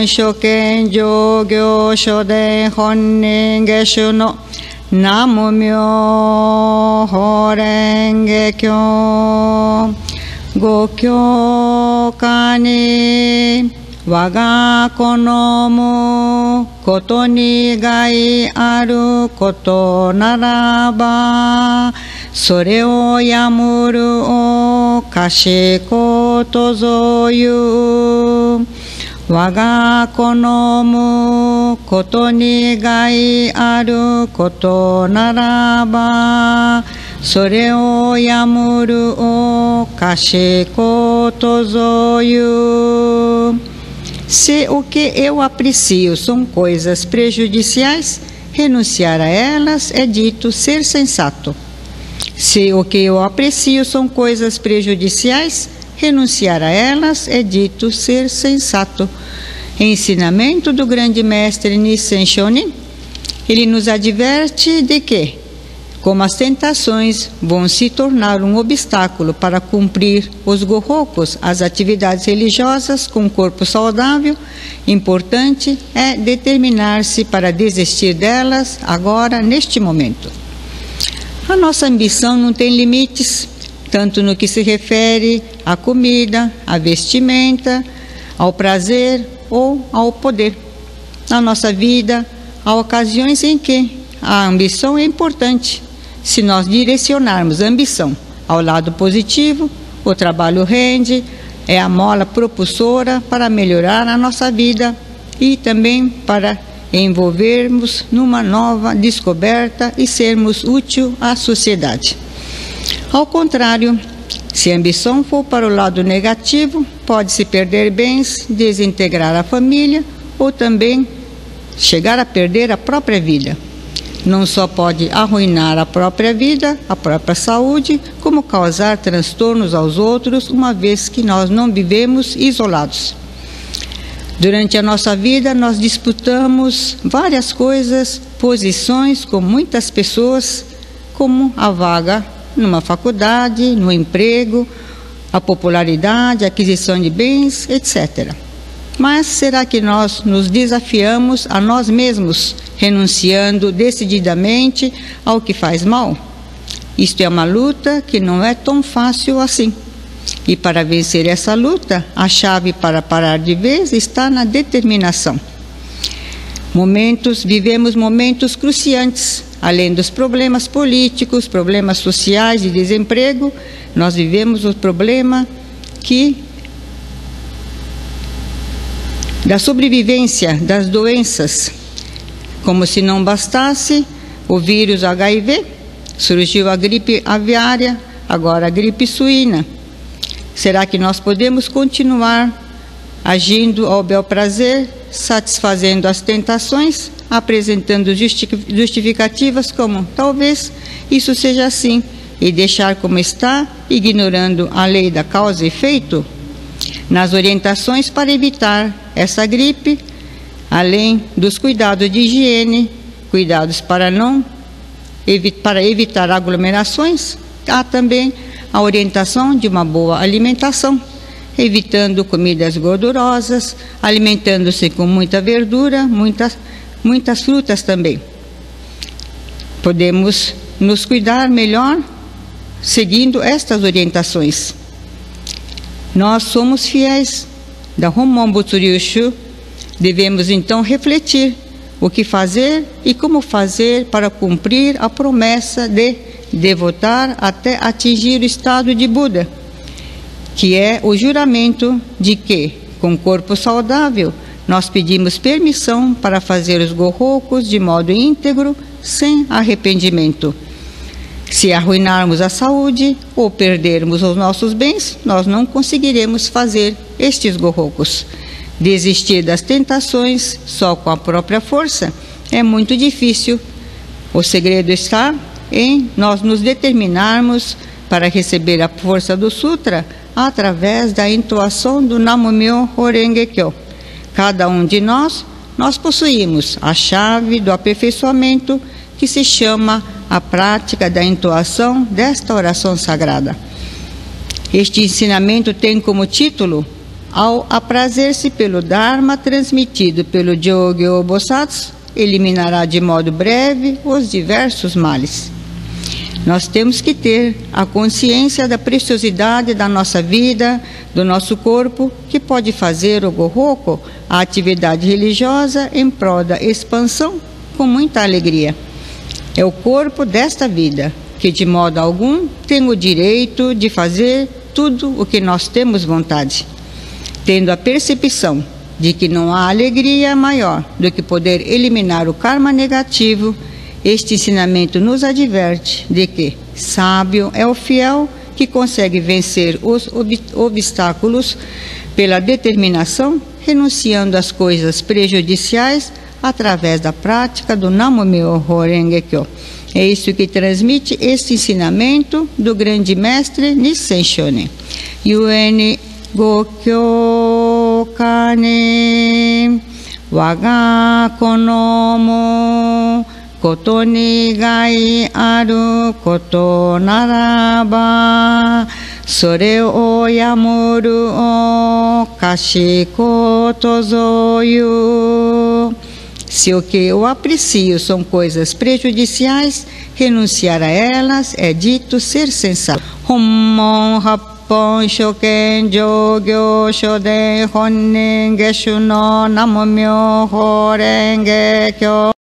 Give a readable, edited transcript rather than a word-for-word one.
本書見上行書伝本人下手の南無妙法蓮華経ご教化に我が好むことに害あることならばそれをやむるを賢ことぞゆ我が好むことに害あることならばそれをやむるを賢ことぞゆSe o que eu aprecio são coisas prejudiciais, renunciar a elas é dito ser sensato. Se o que eu aprecio são coisas prejudiciais, renunciar a elas é dito ser sensato. Ensinamento do grande mestre Nissen Shonin, ele nos adverte de que, como as tentações vão se tornar um obstáculo para cumprir os gohokos, as atividades religiosas com corpo saudável, importante é determinar-se para desistir delas agora, neste momento. A nossa ambição não tem limites, tanto no que se refere à comida, à vestimenta, ao prazer ou ao poder. Na nossa vida, há ocasiões em que a ambição é importante. Se nós direcionarmos a ambição ao lado positivo, o trabalho rende, é a mola propulsora para melhorar a nossa vida e também para envolvermos numa nova descoberta e sermos útil à sociedade. Ao contrário, se a ambição for para o lado negativo, pode-se perder bens, desintegrar a família ou também chegar a perder a própria vida. Não só pode arruinar a própria vida, a própria saúde, como causar transtornos aos outros, uma vez que nós não vivemos isolados. Durante a nossa vida, nós disputamos várias coisas, posições com muitas pessoas, como a vaga numa faculdade, no emprego, a popularidade, a aquisição de bens, etc. Mas será que nós nos desafiamos a nós mesmos, renunciando decididamente ao que faz mal? Isto é uma luta que não é tão fácil assim. E para vencer essa luta, a chave para parar de vez está na determinação. Vivemos momentos cruciantes. Além dos problemas políticos, problemas sociais de desemprego, nós vivemos o problema da sobrevivência das doenças. Como se não bastasse o vírus HIV, surgiu a gripe aviária, agora a gripe suína. Será que nós podemos continuar agindo ao bel prazer, satisfazendo as tentações, apresentando justificativas como talvez isso seja assim, e deixar como está, ignorando a lei da causa e efeito? Nas orientações para evitar essa gripe, além dos cuidados de higiene, cuidados para evitar aglomerações, há também a orientação de uma boa alimentação, evitando comidas gordurosas, alimentando-se com muita verdura, muitas frutas também. Podemos nos cuidar melhor seguindo estas orientações. Nós somos fiéis da Honmon Butsuryushu, devemos então refletir o que fazer e como fazer para cumprir a promessa de devotar até atingir o estado de Buda, que é o juramento de que, com corpo saudável, nós pedimos permissão para fazer os gohokos de modo íntegro, sem arrependimento. Se arruinarmos a saúde ou perdermos os nossos bens, nós não conseguiremos fazer estes gohokos. Desistir das tentações só com a própria força é muito difícil. O segredo está em nós nos determinarmos para receber a força do Sutra através da entoação do Namu-myo Horenge-kyo. Cada um de nós possuímos a chave do aperfeiçoamento que se chama a prática da entoação desta oração sagrada. Este ensinamento tem como título ao aprazer-se pelo Dharma transmitido pelo Jogyo Bosatsu, eliminará de modo breve os diversos males. Nós temos que ter a consciência da preciosidade da nossa vida, do nosso corpo, que pode fazer o Gohoko, a atividade religiosa, em prol da expansão, com muita alegria. É o corpo desta vida, que de modo algum tem o direito de fazer tudo o que nós temos vontade. Tendo a percepção de que não há alegria maior do que poder eliminar o karma negativo, este ensinamento nos adverte de que sábio é o fiel que consegue vencer os obstáculos pela determinação, renunciando às coisas prejudiciais através da prática do Nam-myoho Renge Kyo. É isso que transmite este ensinamento do grande mestre Nissen Shonin. Yuen Gokyo Kane Waga Konomo Koto ni gai aru koto naraba Sore o yamoru o kashikoto zoyu. Se o que eu aprecio são coisas prejudiciais, renunciar a elas é dito ser sensato. Hommon Happon Shoken Jogyo Shoden Honnen Geshu no Nam-myoho Renge Kyo.